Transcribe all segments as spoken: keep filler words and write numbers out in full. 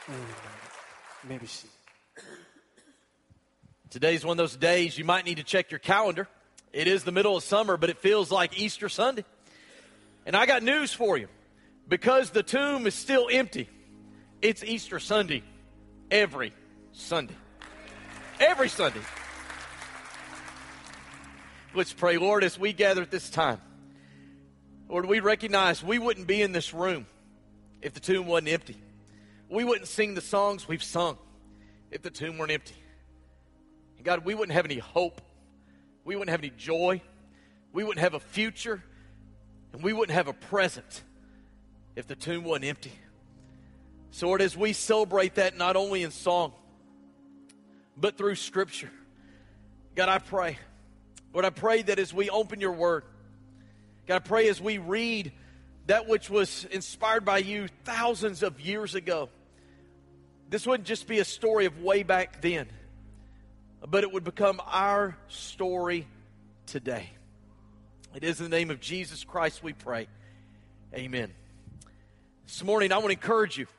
Maybe she. Today's one of those days you might need to check your calendar. It is the middle of summer, but it feels like Easter Sunday. And I got news for you. Because the tomb is still empty, it's Easter Sunday every Sunday. Every Sunday. Let's pray. Lord, as we gather at this time, Lord, we recognize we wouldn't be in this room if the tomb wasn't empty. We wouldn't sing the songs we've sung if the tomb weren't empty. And God, we wouldn't have any hope. We wouldn't have any joy. We wouldn't have a future. And we wouldn't have a present if the tomb wasn't empty. So, Lord, as we celebrate that not only in song, but through Scripture, God, I pray. Lord, I pray that as we open your word, God, I pray as we read that which was inspired by you thousands of years ago, this wouldn't just be a story of way back then, but it would become our story today. It is in the name of Jesus Christ we pray. Amen. This morning I want to encourage you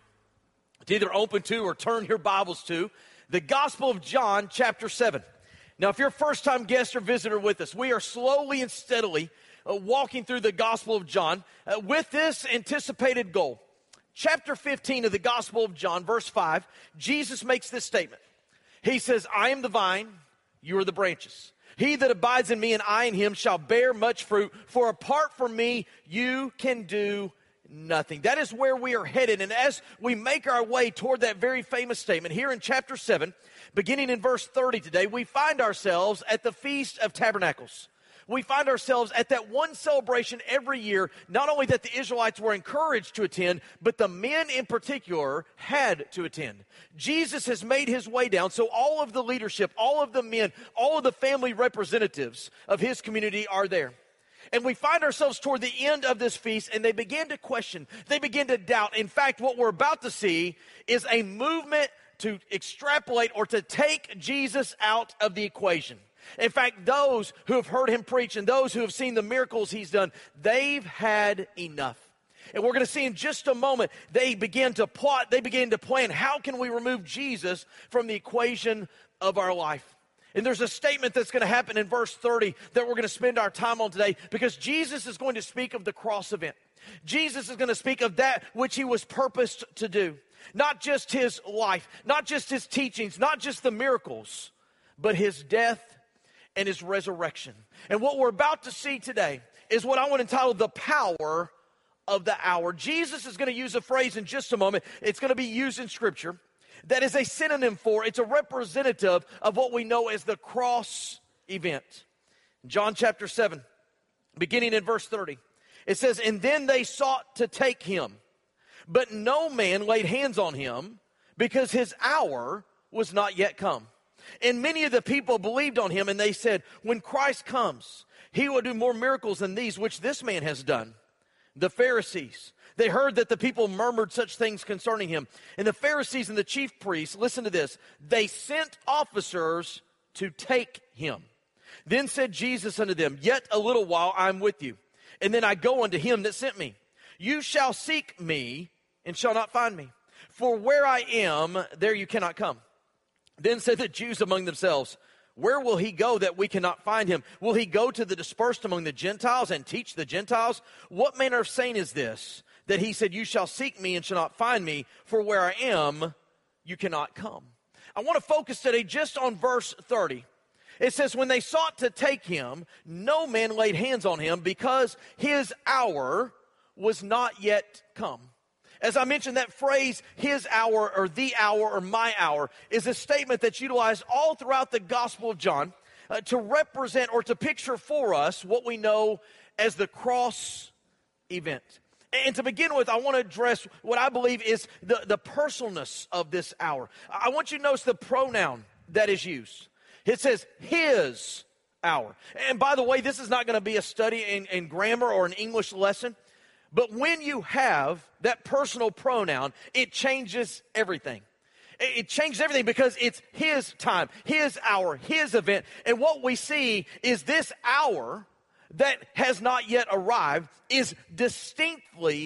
to either open to or turn your Bibles to the Gospel of John, chapter seven. Now, if you're a first-time guest or visitor with us, we are slowly and steadily uh, walking through the Gospel of John uh, with this anticipated goal. Chapter fifteen of the Gospel of John, verse five, Jesus makes this statement. He says, I am the vine, you are the branches. He that abides in me and I in him shall bear much fruit, for apart from me you can do nothing. That is where we are headed. And as we make our way toward that very famous statement, here in chapter seven, beginning in verse thirty today, we find ourselves at the Feast of Tabernacles. We find ourselves at that one celebration every year, not only that the Israelites were encouraged to attend, but the men in particular had to attend. Jesus has made his way down, so all of the leadership, all of the men, all of the family representatives of his community are there. And we find ourselves toward the end of this feast, and they begin to question, they begin to doubt. In fact, what we're about to see is a movement to extrapolate or to take Jesus out of the equation. In fact, those who have heard him preach and those who have seen the miracles he's done, they've had enough. And we're going to see in just a moment, they begin to plot, they begin to plan, how can we remove Jesus from the equation of our life? And there's a statement that's going to happen in verse thirty that we're going to spend our time on today, because Jesus is going to speak of the cross event. Jesus is going to speak of that which he was purposed to do. Not just his life, not just his teachings, not just the miracles, but his death and his resurrection. And what we're about to see today is what I want to entitle the power of the hour. Jesus is going to use a phrase in just a moment. It's going to be used in Scripture that is a synonym for, it's a representative of what we know as the cross event. John chapter seven, beginning in verse thirty, it says, and then they sought to take him, but no man laid hands on him, because his hour was not yet come. And many of the people believed on him, and they said, when Christ comes, he will do more miracles than these which this man has done. The Pharisees, they heard that the people murmured such things concerning him. And the Pharisees and the chief priests, listen to this, they sent officers to take him. Then said Jesus unto them, yet a little while I am with you, and then I go unto him that sent me. You shall seek me, and shall not find me. For where I am, there you cannot come. Then said the Jews among themselves, where will he go that we cannot find him? Will he go to the dispersed among the Gentiles and teach the Gentiles? What manner of saying is this, that he said, you shall seek me and shall not find me, for where I am, you cannot come. I want to focus today just on verse thirty. It says, when they sought to take him, no man laid hands on him, because his hour was not yet come. As I mentioned, that phrase, his hour or the hour or my hour, is a statement that's utilized all throughout the Gospel of John uh, to represent or to picture for us what we know as the cross event. And to begin with, I want to address what I believe is the, the personalness of this hour. I want you to notice the pronoun that is used. It says his hour. And by the way, this is not going to be a study in, in grammar or an English lesson. But when you have that personal pronoun, it changes everything. It changes everything because it's his time, his hour, his event. And what we see is this hour that has not yet arrived is distinctly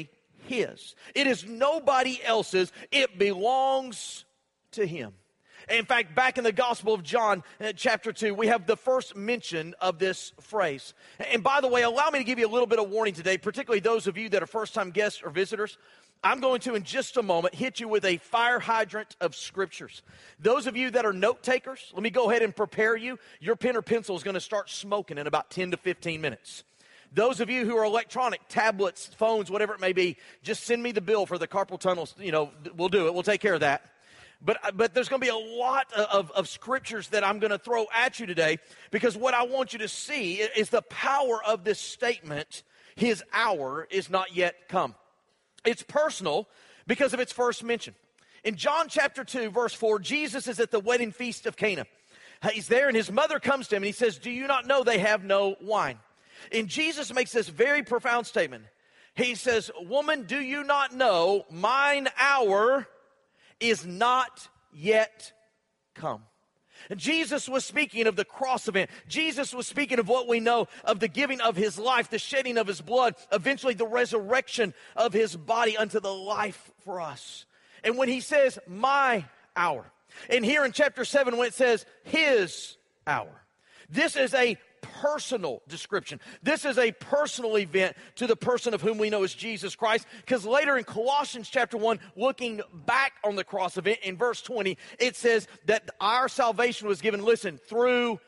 his. It is nobody else's. It belongs to him. In fact, back in the Gospel of John, uh, chapter two, we have the first mention of this phrase. And by the way, allow me to give you a little bit of warning today, particularly those of you that are first-time guests or visitors. I'm going to, in just a moment, hit you with a fire hydrant of scriptures. Those of you that are note takers, let me go ahead and prepare you. Your pen or pencil is going to start smoking in about ten to fifteen minutes. Those of you who are electronic, tablets, phones, whatever it may be, just send me the bill for the carpal tunnel. You know, we'll do it. We'll take care of that. But, but there's going to be a lot of, of scriptures that I'm going to throw at you today, because what I want you to see is the power of this statement, his hour is not yet come. It's personal because of its first mention. In John chapter two, verse four, Jesus is at the wedding feast of Cana. He's there and his mother comes to him and he says, do you not know they have no wine? And Jesus makes this very profound statement. He says, woman, do you not know mine hour is not yet come? And Jesus was speaking of the cross event. Jesus was speaking of what we know of the giving of his life, the shedding of his blood, eventually the resurrection of his body unto the life for us. And when he says, my hour, and here in chapter seven when it says, his hour, this is a personal description. This is a personal event to the person of whom we know as Jesus Christ, because later in Colossians chapter one, looking back on the cross event in verse twenty, it says that our salvation was given, listen, through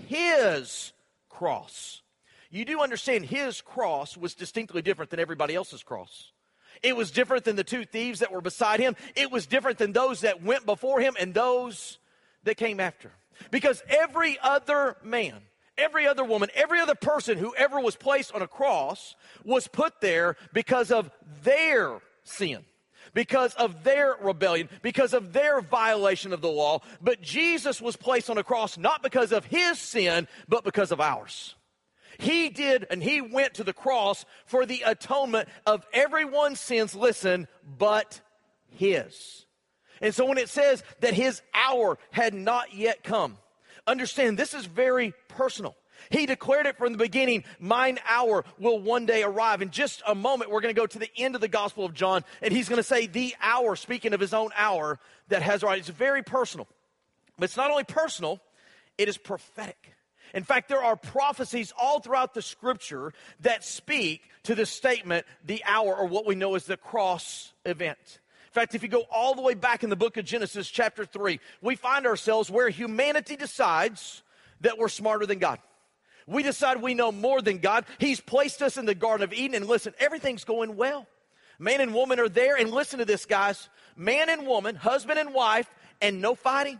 his cross. You do understand his cross was distinctly different than everybody else's cross. It was different than the two thieves that were beside him. It was different than those that went before him and those that came after. Because every other man, every other woman, every other person who ever was placed on a cross was put there because of their sin, because of their rebellion, because of their violation of the law. But Jesus was placed on a cross not because of his sin, but because of ours. He did, and he went to the cross for the atonement of everyone's sins, listen, but his. And so when it says that his hour had not yet come, understand, this is very personal. He declared it from the beginning, mine hour will one day arrive. In just a moment, we're going to go to the end of the Gospel of John, and he's going to say the hour, speaking of his own hour, that has arrived. It's very personal. But it's not only personal, it is prophetic. In fact, there are prophecies all throughout the Scripture that speak to the statement, the hour, or what we know as the cross event. In fact, if you go all the way back in the book of Genesis, chapter three, we find ourselves where humanity decides that we're smarter than God. We decide we know more than God. He's placed us in the Garden of Eden, and listen, everything's going well. Man and woman are there, and listen to this, guys. Man and woman, husband and wife, and no fighting,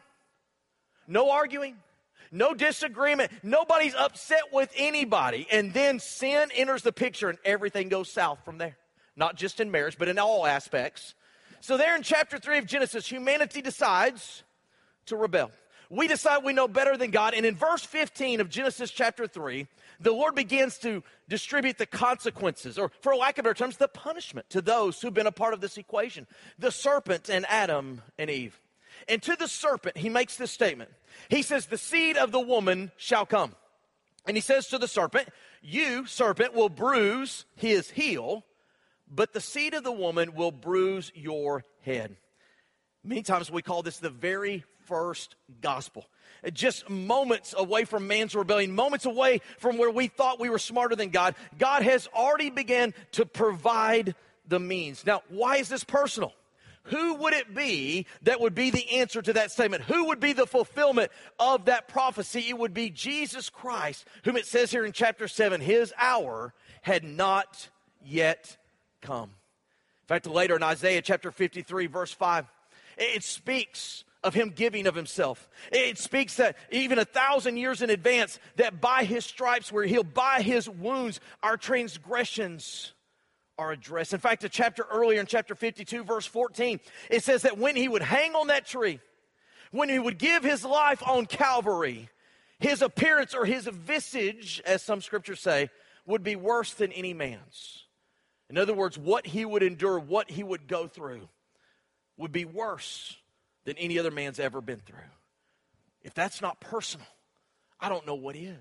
no arguing, no disagreement. Nobody's upset with anybody. And then sin enters the picture, and everything goes south from there. Not just in marriage, but in all aspects. So there in chapter three of Genesis, humanity decides to rebel. We decide we know better than God. And in verse fifteen of Genesis chapter three, the Lord begins to distribute the consequences, or for lack of better terms, the punishment to those who've been a part of this equation. The serpent and Adam and Eve. And to the serpent, he makes this statement. He says, the seed of the woman shall come. And he says to the serpent, you, serpent, will bruise his heel, but the seed of the woman will bruise your head. Many times we call this the very first gospel. Just moments away from man's rebellion, moments away from where we thought we were smarter than God, God has already begun to provide the means. Now, why is this personal? Who would it be that would be the answer to that statement? Who would be the fulfillment of that prophecy? It would be Jesus Christ, whom it says here in chapter seven, his hour had not yet come. In fact, later in Isaiah chapter fifty-three, verse five, it speaks of him giving of himself. It speaks that even a thousand years in advance, that by his stripes we're healed, by his wounds our transgressions are addressed. In fact, a chapter earlier in chapter fifty-two, verse fourteen, it says that when he would hang on that tree, when he would give his life on Calvary, his appearance or his visage, as some scriptures say, would be worse than any man's. In other words, what he would endure, what he would go through, would be worse than any other man's ever been through. If that's not personal, I don't know what is.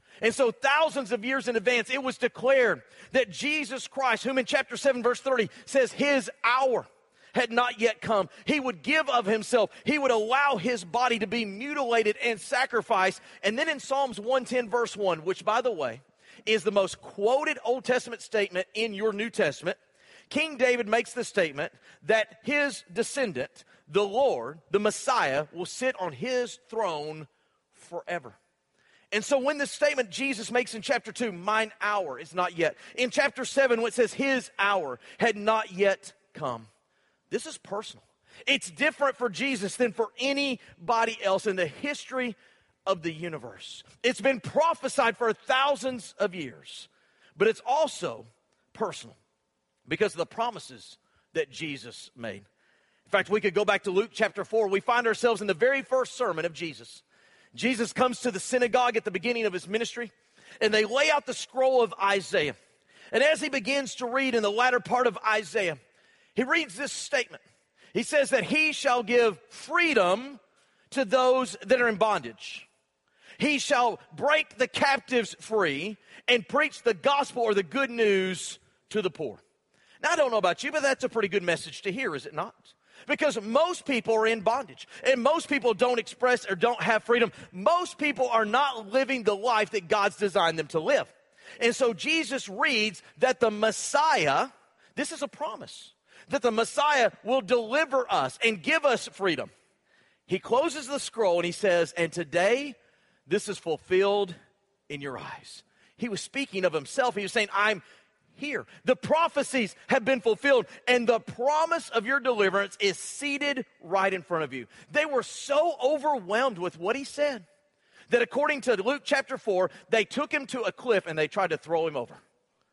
And so thousands of years in advance, it was declared that Jesus Christ, whom in chapter seven, verse thirty says his hour had not yet come. He would give of himself. He would allow his body to be mutilated and sacrificed. And then in Psalms one ten, verse one, which, by the way, is the most quoted Old Testament statement in your New Testament, King David makes the statement that his descendant, the Lord, the Messiah, will sit on his throne forever. And so when the statement Jesus makes in chapter two, mine hour is not yet. In chapter seven, when it says his hour had not yet come. This is personal. It's different for Jesus than for anybody else in the history of the universe. It's been prophesied for thousands of years, but it's also personal because of the promises that Jesus made. In fact, we could go back to Luke chapter four. We find ourselves in the very first sermon of Jesus. Jesus comes to the synagogue at the beginning of his ministry, and they lay out the scroll of Isaiah. And as he begins to read in the latter part of Isaiah, he reads this statement. He says that he shall give freedom to those that are in bondage. He shall break the captives free and preach the gospel or the good news to the poor. Now, I don't know about you, but that's a pretty good message to hear, is it not? Because most people are in bondage, and most people don't express or don't have freedom. Most people are not living the life that God's designed them to live. And so Jesus reads that the Messiah, this is a promise, that the Messiah will deliver us and give us freedom. He closes the scroll and he says, and today this is fulfilled in your eyes. He was speaking of himself. He was saying, I'm here. The prophecies have been fulfilled, and the promise of your deliverance is seated right in front of you. They were so overwhelmed with what he said that according to Luke chapter four, they took him to a cliff and they tried to throw him over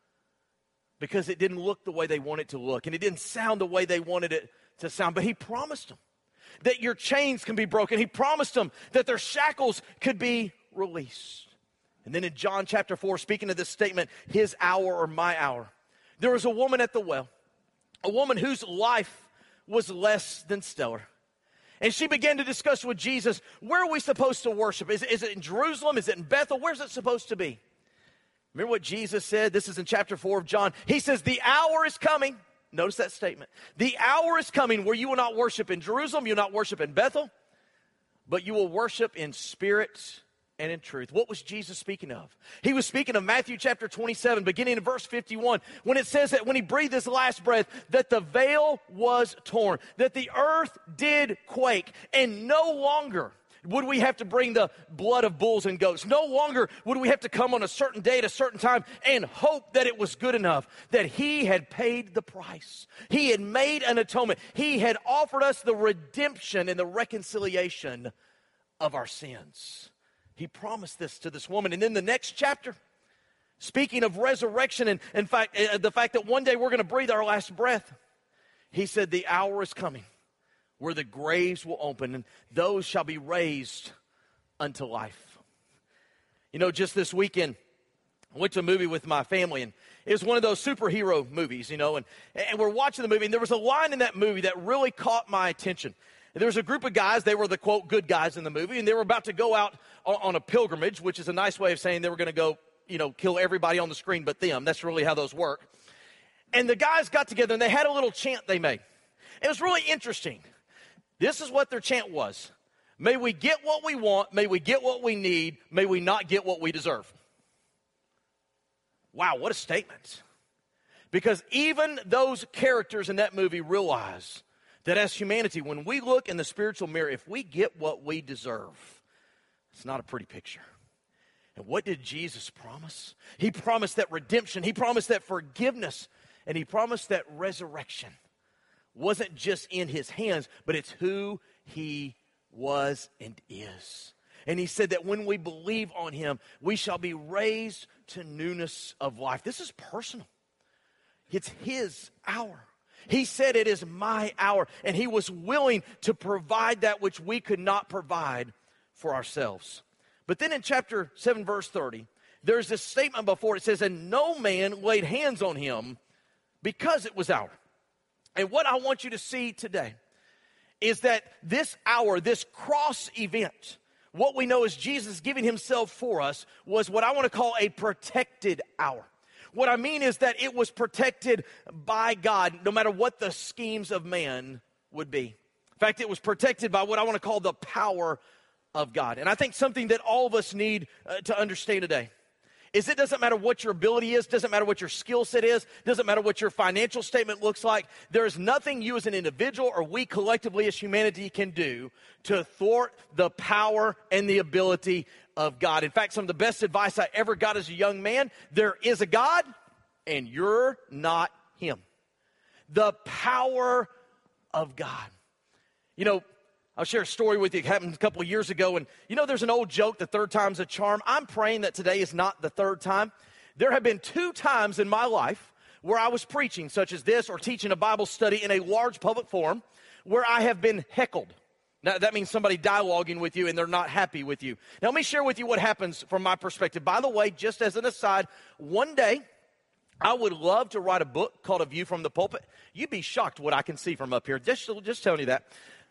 because it didn't look the way they wanted it to look, and it didn't sound the way they wanted it to sound. But he promised them that your chains can be broken. He promised them that their shackles could be released. And then in John chapter four, speaking of this statement, his hour or my hour, there was a woman at the well, a woman whose life was less than stellar. And she began to discuss with Jesus, where are we supposed to worship? Is, is it in Jerusalem? Is it in Bethel? Where's it supposed to be? Remember what Jesus said? This is in chapter four of John. He says, the hour is coming. Notice that statement. The hour is coming where you will not worship in Jerusalem, you'll not worship in Bethel, but you will worship in spirit and in truth. What was Jesus speaking of? He was speaking of Matthew chapter twenty-seven, beginning in verse fifty-one, when it says that when he breathed his last breath, that the veil was torn, that the earth did quake, and no longer would we have to bring the blood of bulls and goats. No longer would we have to come on a certain day at a certain time and hope that it was good enough, that he had paid the price. He had made an atonement. He had offered us the redemption and the reconciliation of our sins. He promised this to this woman. And then the next chapter, speaking of resurrection and, in fact, uh, the fact that one day we're going to breathe our last breath, he said, the hour is coming where the graves will open and those shall be raised unto life. You know, just this weekend, I went to a movie with my family, and it was one of those superhero movies, you know, and, and we're watching the movie, and there was a line in that movie that really caught my attention. There was a group of guys, they were the, quote, good guys in the movie, and they were about to go out on, on a pilgrimage, which is a nice way of saying they were going to go, you know, kill everybody on the screen but them. That's really how those work. And the guys got together, and they had a little chant they made. It was really interesting. This is what their chant was. May we get what we want, may we get what we need, may we not get what we deserve. Wow, what a statement. Because even those characters in that movie realize that as humanity, when we look in the spiritual mirror, if we get what we deserve, it's not a pretty picture. And what did Jesus promise? He promised that redemption. He promised that forgiveness. And he promised that resurrection wasn't just in his hands, but it's who he was and is. And he said that when we believe on him, we shall be raised to newness of life. This is personal. It's his hour. He said it is my hour, and he was willing to provide that which we could not provide for ourselves. But then in chapter seven, verse thirty, there's this statement before it says, and no man laid hands on him because it was hour. And what I want you to see today is that this hour, this cross event, what we know is Jesus giving himself for us was what I want to call a protected hour. What I mean is that it was protected by God, no matter what the schemes of man would be. In fact, it was protected by what I want to call the power of God. And I think something that all of us need uh, to understand today is it doesn't matter what your ability is, doesn't matter what your skill set is, doesn't matter what your financial statement looks like. There is nothing you as an individual or we collectively as humanity can do to thwart the power and the ability of God. In fact, some of the best advice I ever got as a young man, there is a God and you're not him. The power of God. You know, I'll share a story with you. It happened a couple of years ago. And you know, there's an old joke, the third time's a charm. I'm praying that today is not the third time. There have been two times in my life where I was preaching, such as this, or teaching a Bible study in a large public forum, where I have been heckled. Now, that means somebody dialoguing with you and they're not happy with you. Now, let me share with you what happens from my perspective. By the way, just as an aside, one day, I would love to write a book called A View from the Pulpit. You'd be shocked what I can see from up here. Just, just telling you that.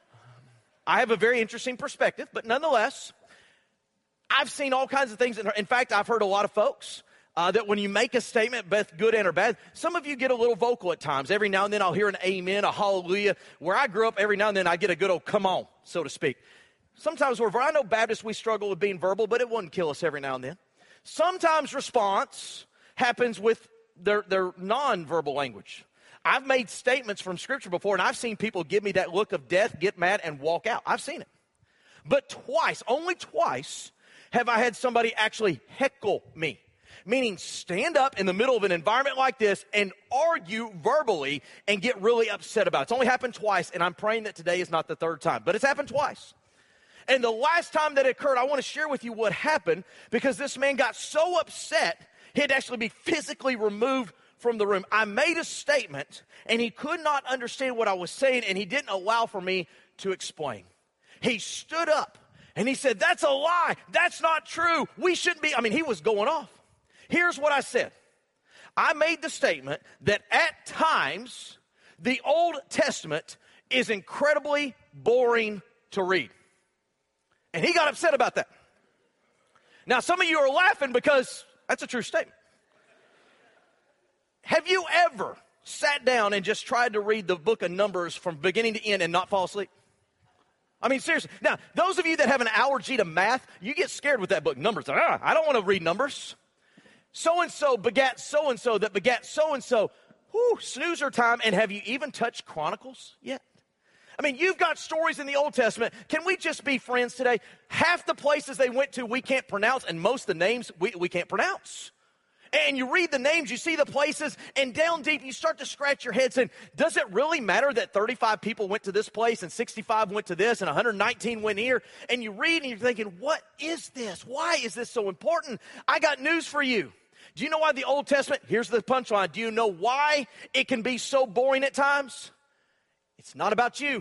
I have a very interesting perspective, but nonetheless, I've seen all kinds of things. In fact, I've heard a lot of folks uh, that when you make a statement, both good and or bad, some of you get a little vocal at times. Every now and then I'll hear an amen, a hallelujah. Where I grew up, every now and then I get a good old come on, so to speak. Sometimes we're, I know Baptists, we struggle with being verbal, but it wouldn't kill us every now and then. Sometimes response happens with their, their non-verbal language. I've made statements from Scripture before, and I've seen people give me that look of death, get mad, and walk out. I've seen it. But twice, only twice, have I had somebody actually heckle me, meaning stand up in the middle of an environment like this and argue verbally and get really upset about it. It's only happened twice, and I'm praying that today is not the third time, but it's happened twice. And the last time that occurred, I want to share with you what happened, because this man got so upset, he had to actually be physically removed from the room. I made a statement, and he could not understand what I was saying, and he didn't allow for me to explain. He stood up, and he said, "That's a lie. That's not true. We shouldn't be." I mean, he was going off. Here's what I said. I made the statement that at times, the Old Testament is incredibly boring to read. And he got upset about that. Now, some of you are laughing because that's a true statement. Have you ever sat down and just tried to read the book of Numbers from beginning to end and not fall asleep? I mean, seriously. Now, those of you that have an allergy to math, you get scared with that book, Numbers. Ah, I don't want to read Numbers. So-and-so begat so-and-so that begat so-and-so. Whew, snoozer time. And have you even touched Chronicles yet? I mean, you've got stories in the Old Testament. Can we just be friends today? Half the places they went to we can't pronounce, and most of the names we, we can't pronounce. And you read the names, you see the places, and down deep you start to scratch your head saying, does it really matter that thirty-five people went to this place and sixty-five went to this and one hundred nineteen went here? And you read and you're thinking, what is this? Why is this so important? I got news for you. Do you know why the Old Testament, here's the punchline, do you know why it can be so boring at times? It's not about you.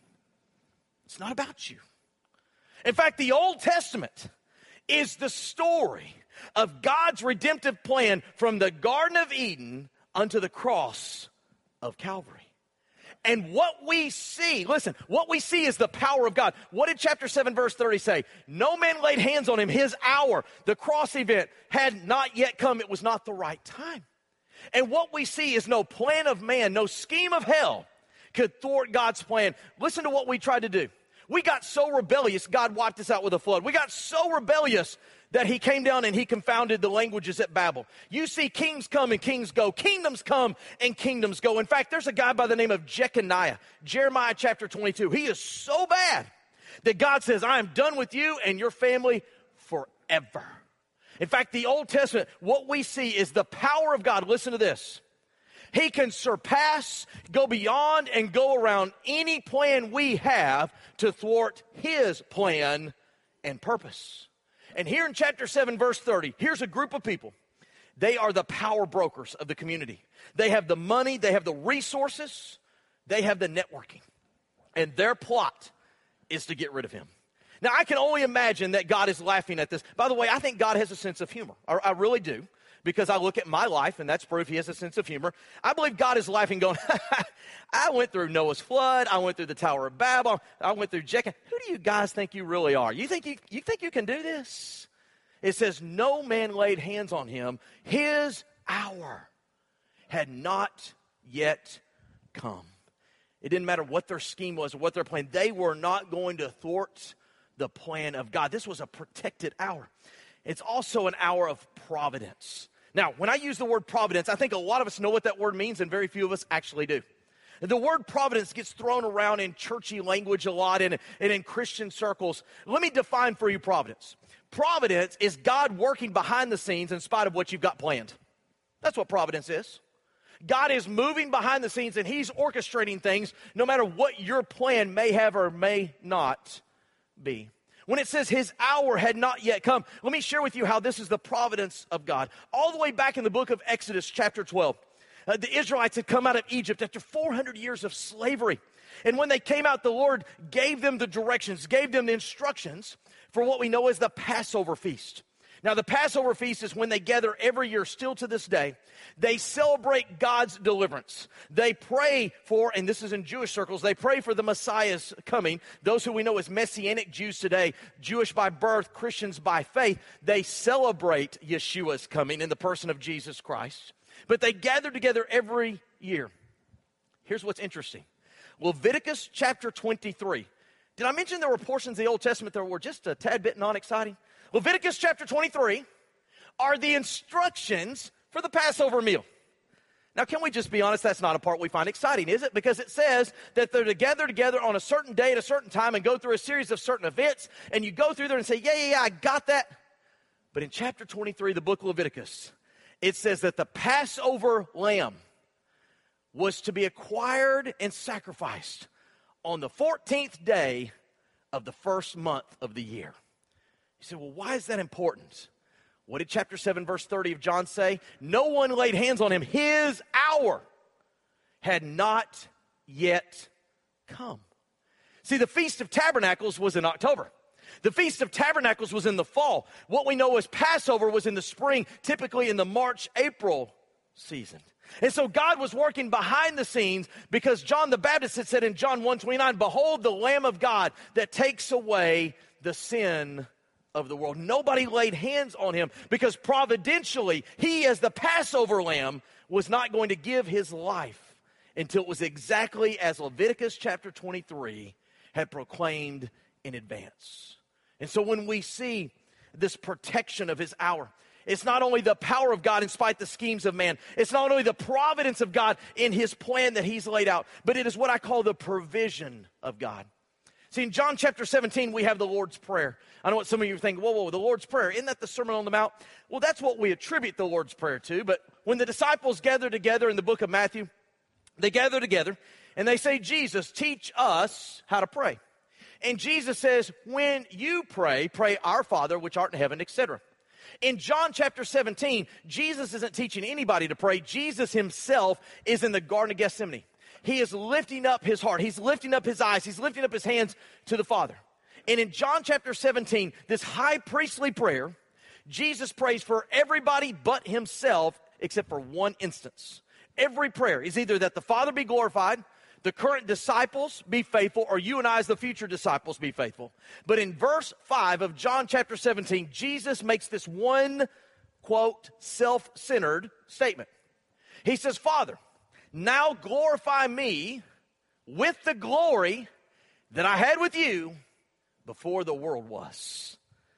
It's not about you. In fact, the Old Testament is the story of God's redemptive plan from the Garden of Eden unto the cross of Calvary. And what we see, listen, what we see is the power of God. What did chapter seven, verse thirty say? No man laid hands on him. His hour, the cross event, had not yet come. It was not the right time. And what we see is no plan of man, no scheme of hell could thwart God's plan. Listen to what we tried to do. We got so rebellious, God wiped us out with a flood. We got so rebellious that he came down and he confounded the languages at Babel. You see kings come and kings go. Kingdoms come and kingdoms go. In fact, there's a guy by the name of Jeconiah, Jeremiah chapter twenty-two. He is so bad that God says, I am done with you and your family forever. In fact, the Old Testament, what we see is the power of God. Listen to this. He can surpass, go beyond, and go around any plan we have to thwart his plan and purpose. And here in chapter seven, verse thirty, here's a group of people. They are the power brokers of the community. They have the money, they have the resources, they have the networking. And their plot is to get rid of him. Now, I can only imagine that God is laughing at this. By the way, I think God has a sense of humor. I, I really do. because I look at my life, and that's proof he has a sense of humor. I believe God is laughing, going, I went through Noah's flood. I went through the Tower of Babel. I went through Jacob. Who do you guys think you really are? You think you, you think you can do this? It says, no man laid hands on him. His hour had not yet come. It didn't matter what their scheme was or what their plan. They were not going to thwart the plan of God. This was a protected hour. It's also an hour of providence. Now, when I use the word providence, I think a lot of us know what that word means, and very few of us actually do. The word providence gets thrown around in churchy language a lot and, and in Christian circles. Let me define for you providence. Providence is God working behind the scenes in spite of what you've got planned. That's what providence is. God is moving behind the scenes, and he's orchestrating things no matter what your plan may have or may not be. When it says his hour had not yet come, let me share with you how this is the providence of God. All the way back in the book of Exodus, chapter twelve, uh, the Israelites had come out of Egypt after four hundred years of slavery. And when they came out, the Lord gave them the directions, gave them the instructions for what we know as the Passover feast. Now, the Passover feast is when they gather every year, still to this day. They celebrate God's deliverance. They pray for, and this is in Jewish circles, they pray for the Messiah's coming. Those who we know as Messianic Jews today, Jewish by birth, Christians by faith, they celebrate Yeshua's coming in the person of Jesus Christ. But they gather together every year. Here's what's interesting. Leviticus chapter twenty-three. Did I mention there were portions of the Old Testament that were just a tad bit non-exciting? Leviticus chapter twenty-three are the instructions for the Passover meal. Now, can we just be honest? That's not a part we find exciting, is it? Because it says that they're to gather together on a certain day at a certain time and go through a series of certain events, and you go through there and say, yeah, yeah, yeah, I got that. But in chapter twenty-three, the book of Leviticus, it says that the Passover lamb was to be acquired and sacrificed on the fourteenth day of the first month of the year. You say, well, why is that important? What did chapter seven, verse thirty of John say? No one laid hands on him. His hour had not yet come. See, the Feast of Tabernacles was in October. The Feast of Tabernacles was in the fall. What we know as Passover was in the spring, typically in the March, April season. And so God was working behind the scenes because John the Baptist had said in John one twenty-nine, behold the Lamb of God that takes away the sin of the world. Nobody laid hands on him because providentially, he as the Passover lamb was not going to give his life until it was exactly as Leviticus chapter twenty-three had proclaimed in advance. And so when we see this protection of his hour, it's not only the power of God in spite of the schemes of man. It's not only the providence of God in his plan that he's laid out, but it is what I call the provision of God. See, in John chapter seventeen, we have the Lord's Prayer. I know what some of you are thinking, whoa, whoa, the Lord's Prayer, isn't that the Sermon on the Mount? Well, that's what we attribute the Lord's Prayer to, but when the disciples gather together in the book of Matthew, they gather together and they say, Jesus, teach us how to pray. And Jesus says, when you pray, pray our Father which art in heaven, et cetera. In John chapter seventeen, Jesus isn't teaching anybody to pray. Jesus himself is in the Garden of Gethsemane. He is lifting up his heart. He's lifting up his eyes. He's lifting up his hands to the Father. And in John chapter seventeen, this high priestly prayer, Jesus prays for everybody but himself except for one instance. Every prayer is either that the Father be glorified, the current disciples be faithful, or you and I as the future disciples be faithful. But in verse five of John chapter seventeen, Jesus makes this one, quote, self-centered statement. He says, Father, now glorify me with the glory that I had with you before the world was.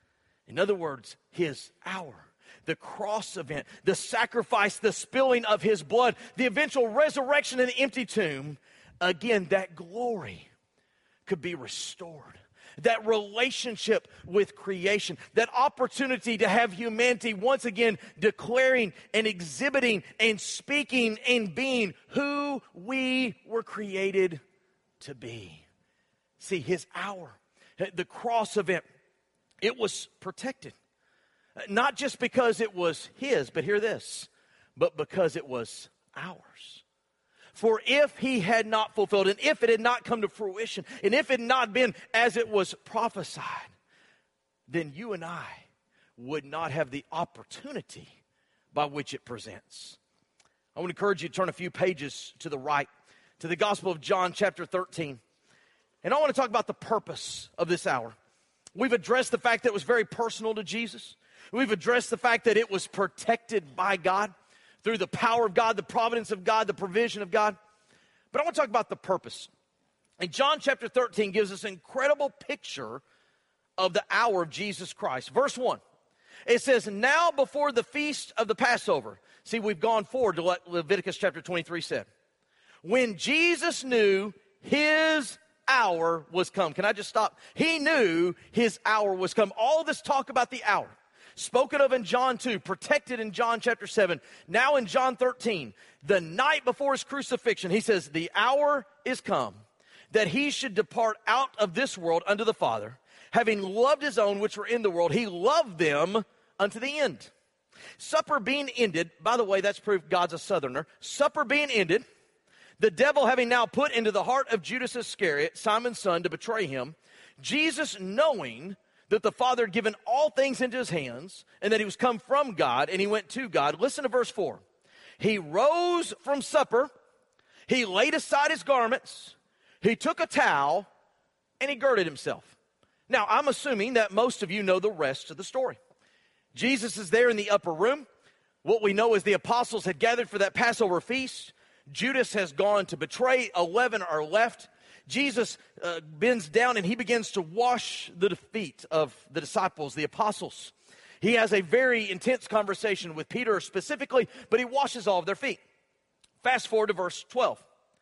In other words, his hour, the cross event, the sacrifice, the spilling of his blood, the eventual resurrection in the empty tomb, again, that glory could be restored. That relationship with creation, that opportunity to have humanity once again declaring and exhibiting and speaking and being who we were created to be. See, his hour, the cross event, it was protected. Not just because it was his, but hear this, but because it was ours. For if he had not fulfilled, and if it had not come to fruition, and if it had not been as it was prophesied, then you and I would not have the opportunity by which it presents. I want to encourage you to turn a few pages to the right, to the Gospel of John, chapter thirteen. And I want to talk about the purpose of this hour. We've addressed the fact that it was very personal to Jesus. We've addressed the fact that it was protected by God through the power of God, the providence of God, the provision of God. But I want to talk about the purpose. And John chapter thirteen gives us an incredible picture of the hour of Jesus Christ. Verse one, it says, now before the feast of the Passover. See, we've gone forward to what Leviticus chapter twenty-three said. When Jesus knew his hour was come. Can I just stop? He knew his hour was come. All this talk about the hour, spoken of in John two, protected in John chapter seven, now in John thirteen, the night before his crucifixion, he says, the hour is come that he should depart out of this world unto the Father, having loved his own which were in the world, he loved them unto the end. Supper being ended, by the way, that's proof God's a southerner. Supper being ended, the devil having now put into the heart of Judas Iscariot, Simon's son, to betray him, Jesus, knowing that the Father had given all things into his hands, and that he was come from God, and he went to God. Listen to verse four. He rose from supper, he laid aside his garments, he took a towel, and he girded himself. Now, I'm assuming that most of you know the rest of the story. Jesus is there in the upper room. What we know is the apostles had gathered for that Passover feast. Judas has gone to betray. Eleven are left. Jesus uh, bends down and he begins to wash the feet of the disciples, the apostles. He has a very intense conversation with Peter specifically, but he washes all of their feet. Fast forward to verse twelve.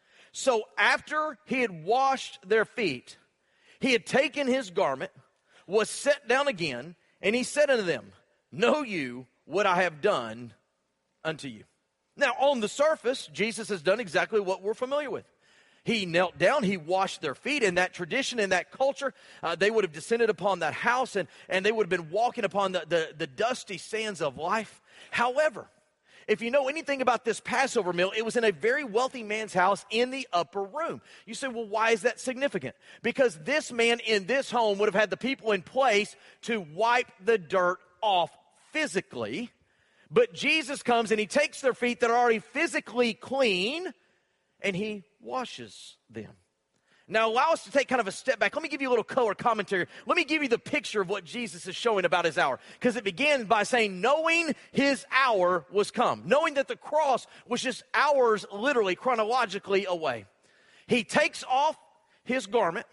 So after he had washed their feet, he had taken his garment, was set down again, and he said unto them, know you what I have done unto you? Now, on the surface, Jesus has done exactly what we're familiar with. He knelt down, he washed their feet. In that tradition, in that culture, uh, they would have descended upon that house, and, and they would have been walking upon the, the, the dusty sands of life. However, if you know anything about this Passover meal, it was in a very wealthy man's house in the upper room. You say, well, why is that significant? Because this man in this home would have had the people in place to wipe the dirt off physically. But Jesus comes and he takes their feet that are already physically clean and he washes them. Now, allow us to take kind of a step back. Let me give you a little color commentary. Let me give you the picture of what Jesus is showing about his hour. Because it began by saying, knowing his hour was come. Knowing that the cross was just hours, literally, chronologically away. He takes off his garment.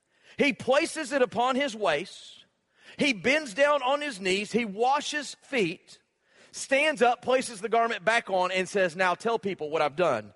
He places it upon his waist. He bends down on his knees. He washes feet. Stands up, places the garment back on, and says, now tell people what I've done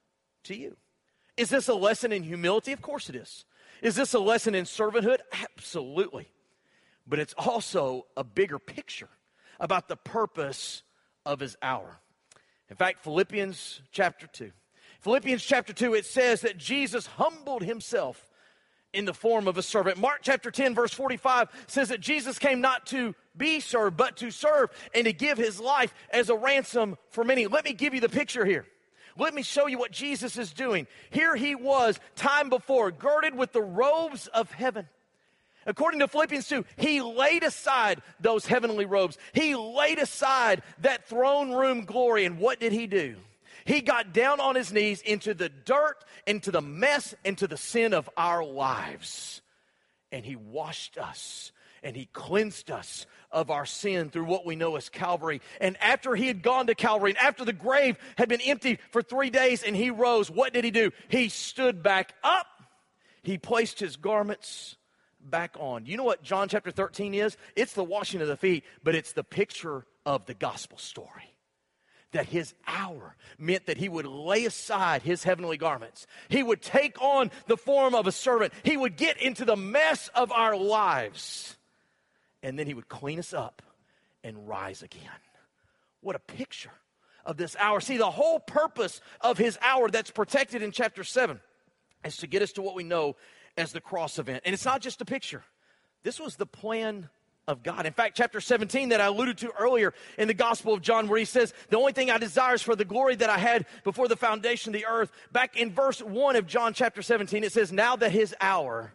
to you. Is this a lesson in humility? Of course it is. Is this a lesson in servanthood? Absolutely. But it's also a bigger picture about the purpose of his hour. In fact, Philippians chapter two. Philippians chapter two, it says that Jesus humbled himself in the form of a servant. Mark chapter ten, verse forty-five says that Jesus came not to be served, but to serve and to give his life as a ransom for many. Let me give you the picture here. Let me show you what Jesus is doing. Here he was, time before, girded with the robes of heaven. According to Philippians two, he laid aside those heavenly robes. He laid aside that throne room glory. And what did he do? He got down on his knees into the dirt, into the mess, into the sin of our lives. And he washed us. And he cleansed us of our sin through what we know as Calvary. And after he had gone to Calvary, and after the grave had been empty for three days and he rose, what did he do? He stood back up. He placed his garments back on. You know what John chapter thirteen is? It's the washing of the feet, but it's the picture of the gospel story. That his hour meant that he would lay aside his heavenly garments. He would take on the form of a servant. He would get into the mess of our lives. And then he would clean us up and rise again. What a picture of this hour. See, the whole purpose of his hour that's protected in chapter seven is to get us to what we know as the cross event. And it's not just a picture. This was the plan of God. In fact, chapter seventeen that I alluded to earlier in the Gospel of John, where he says, the only thing I desire is for the glory that I had before the foundation of the earth. Back in verse one of John chapter seventeen, it says, now that his hour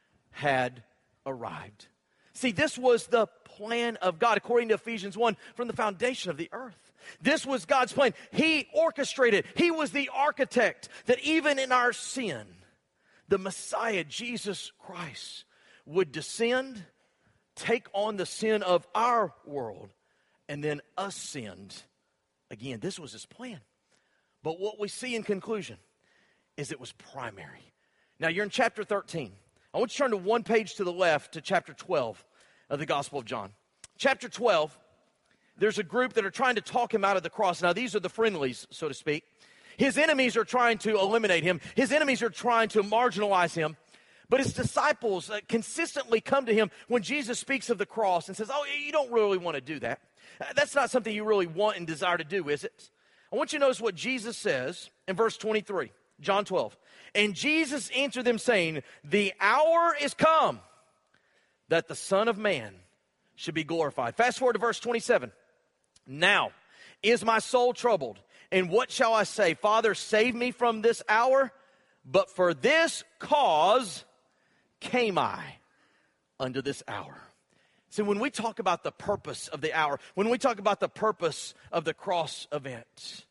had arrived. See, this was the plan of God, according to Ephesians one, from the foundation of the earth. This was God's plan. He orchestrated. He was the architect that even in our sin, the Messiah, Jesus Christ, would descend, take on the sin of our world, and then ascend. Again, this was his plan. But what we see in conclusion is it was primary. Now, you're in chapter thirteen. I want you to turn to one page to the left to chapter twelve of the Gospel of John. Chapter twelve, there's a group that are trying to talk him out of the cross. Now, these are the friendlies, so to speak. His enemies are trying to eliminate him. His enemies are trying to marginalize him. But his disciples uh, consistently come to him when Jesus speaks of the cross and says, oh, you don't really want to do that. Uh, that's not something you really want and desire to do, is it? I want you to notice what Jesus says in verse twenty-three, John twelve. And Jesus answered them saying, the hour is come that the Son of Man should be glorified. Fast forward to verse twenty-seven. Now is my soul troubled, and what shall I say? Father, save me from this hour, but for this cause came I unto this hour. So when we talk about the purpose of the hour, when we talk about the purpose of the cross event,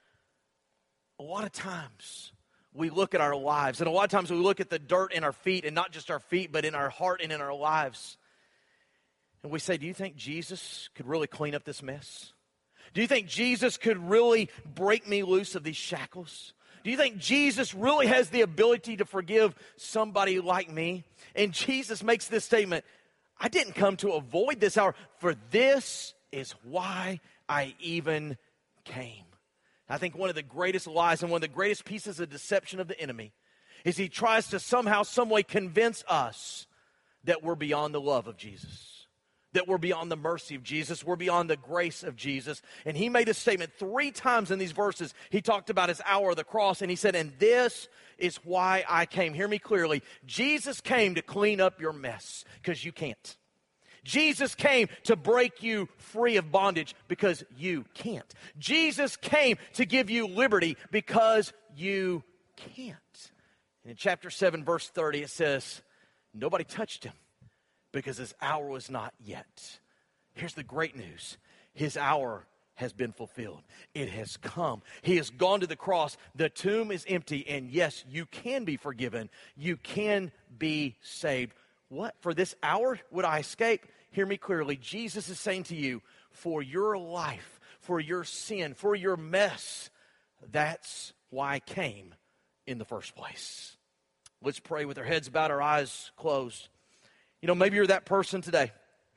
a lot of times we look at our lives, and a lot of times we look at the dirt in our feet, and not just our feet, but in our heart and in our lives. And we say, do you think Jesus could really clean up this mess? Do you think Jesus could really break me loose of these shackles? Do you think Jesus really has the ability to forgive somebody like me? And Jesus makes this statement, I didn't come to avoid this hour, for this is why I even came. I think one of the greatest lies and one of the greatest pieces of deception of the enemy is he tries to somehow, some way convince us that we're beyond the love of Jesus, that we're beyond the mercy of Jesus, we're beyond the grace of Jesus. And he made a statement three times in these verses. He talked about his hour of the cross, and he said, and this is why I came. Hear me clearly. Jesus came to clean up your mess because you can't. Jesus came to break you free of bondage because you can't. Jesus came to give you liberty because you can't. And in chapter seven, verse thirty, it says, nobody touched him because his hour was not yet. Here's the great news. His hour has been fulfilled. It has come. He has gone to the cross. The tomb is empty. And yes, you can be forgiven. You can be saved. What? For this hour would I escape? Hear me clearly. Jesus is saying to you, for your life, for your sin, for your mess, that's why I came in the first place. Let's pray with our heads bowed, our eyes closed. You know, maybe you're that person today.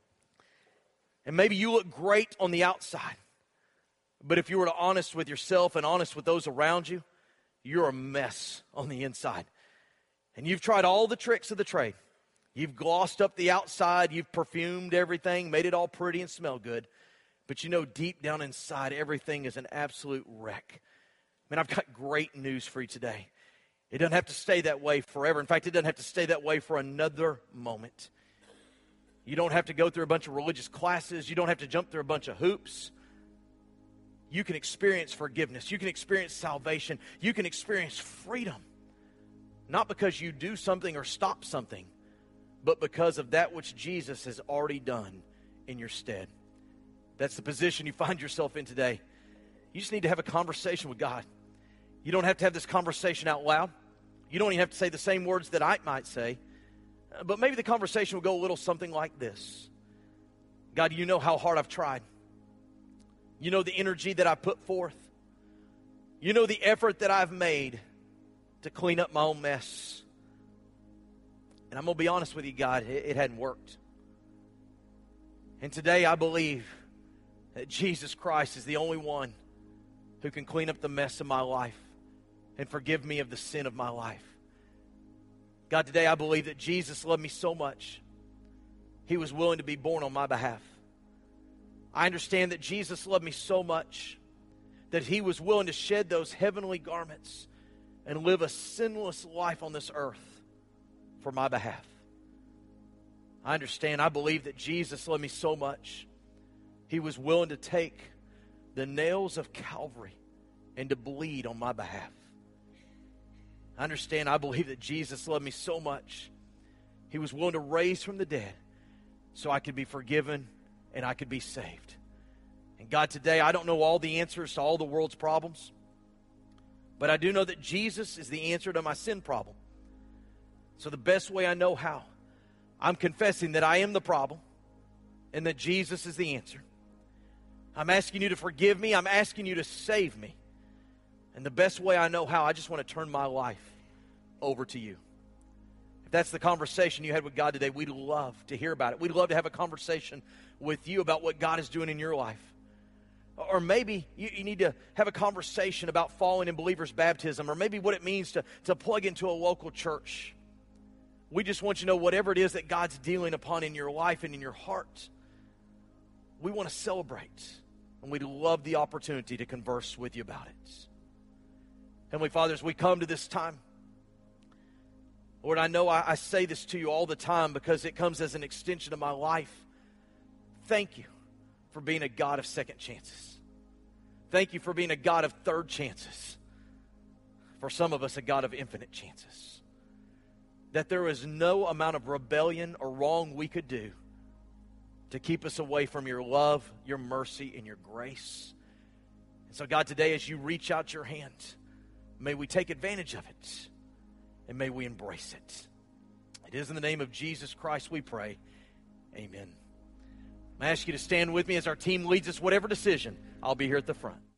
And maybe you look great on the outside. But if you were to honest with yourself and honest with those around you, you're a mess on the inside. And you've tried all the tricks of the trade. You've glossed up the outside. You've perfumed everything, made it all pretty and smell good. But you know, deep down inside, everything is an absolute wreck. Man, I've got great news for you today. It doesn't have to stay that way forever. In fact, it doesn't have to stay that way for another moment. You don't have to go through a bunch of religious classes. You don't have to jump through a bunch of hoops. You can experience forgiveness. You can experience salvation. You can experience freedom. Not because you do something or stop something, but because of that which Jesus has already done in your stead. That's the position you find yourself in today. You just need to have a conversation with God. You don't have to have this conversation out loud. You don't even have to say the same words that I might say. But maybe the conversation will go a little something like this. God, you know how hard I've tried. You know the energy that I put forth. You know the effort that I've made to clean up my own mess. And I'm going to be honest with you, God, it, it hadn't worked. And today I believe that Jesus Christ is the only one who can clean up the mess of my life and forgive me of the sin of my life. God, today I believe that Jesus loved me so much, he was willing to be born on my behalf. I understand that Jesus loved me so much that he was willing to shed those heavenly garments and live a sinless life on this earth for my behalf. I understand, I believe that Jesus loved me so much, he was willing to take the nails of Calvary and to bleed on my behalf. I understand, I believe that Jesus loved me so much, he was willing to raise from the dead so I could be forgiven and I could be saved. And God, today I don't know all the answers to all the world's problems, but I do know that Jesus is the answer to my sin problem. So the best way I know how, I'm confessing that I am the problem and that Jesus is the answer. I'm asking you to forgive me. I'm asking you to save me. And the best way I know how, I just want to turn my life over to you. If that's the conversation you had with God today, we'd love to hear about it. We'd love to have a conversation with you about what God is doing in your life. Or maybe you, you need to have a conversation about following in believers' baptism, or maybe what it means to, to plug into a local church. We just want you to know whatever it is that God's dealing upon in your life and in your heart, we want to celebrate. And we'd love the opportunity to converse with you about it. Heavenly Father, as we come to this time, Lord, I know I, I say this to you all the time because it comes as an extension of my life. Thank you for being a God of second chances. Thank you for being a God of third chances. For some of us, a God of infinite chances. That there is no amount of rebellion or wrong we could do to keep us away from your love, your mercy, and your grace. And so, God, today as you reach out your hand, may we take advantage of it, and may we embrace it. It is in the name of Jesus Christ we pray. Amen. I ask you to stand with me as our team leads us. Whatever decision, I'll be here at the front.